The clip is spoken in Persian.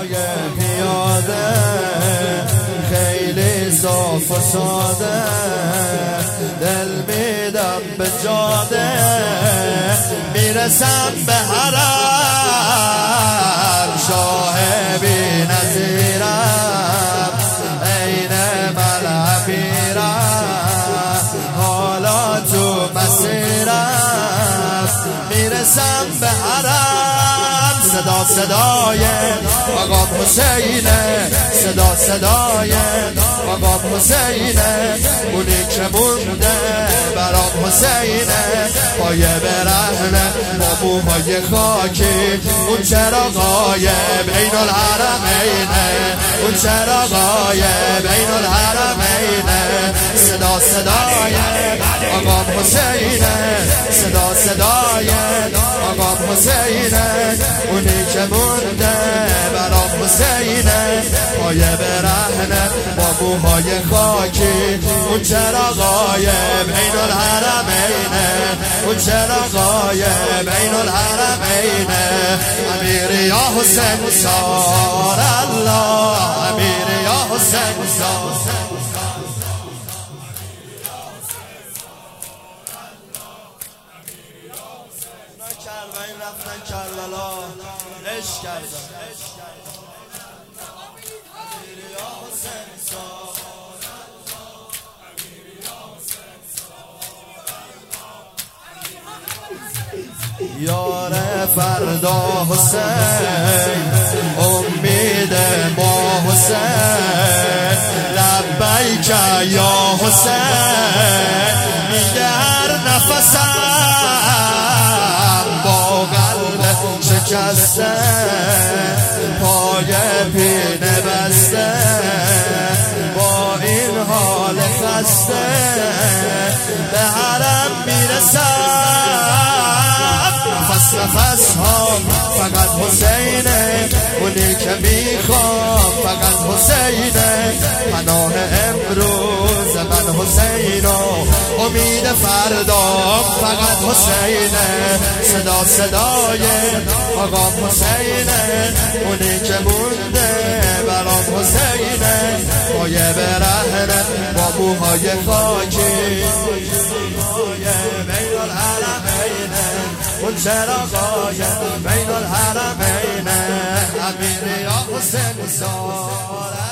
صدای پیاده خیلی صاف و ساده دل میدم به جاده میرسم به حرم شاه بی نظیرم عین ملعبیرم حالا تو مسیرم میرسم به حرم صدا صدای آقا حسینه صدا صدای آقا حسینه اونی که مونده برام حسینه پایه برهنه با موهای خاکی اون چراغای بین الحرمینه اون چراغای بین الحرمینه صدا صدای آقا حسینه صدا صدای آقا حسینه اونی که مونده برام حسینه پایه برهنه با موهای خاکی اون چراغای بین الحرمینه اون چراغای بین الحرمینه امیر یا حسین سار الله امیر یا حسین سار کربین رفتن کربلا عشق کردن امیر یا حسین سار یار فردا حسین امید ما حسین لبیک یا حسین میگه هر نفسم با قلب شکسته پای پینه بسته با این حال خسته به حرم میرسم نفس ها فقط حسینه اونی که میخوام فقط حسینه پناه امروز من حسینو امید فردا فقط حسینه صدا صدای آقا حسینه اونی که مونده برام حسینه پایه برهنه با موهای خاکی بین الحرمینه اون چراغای بین الحرمینه امیر یا حسین سار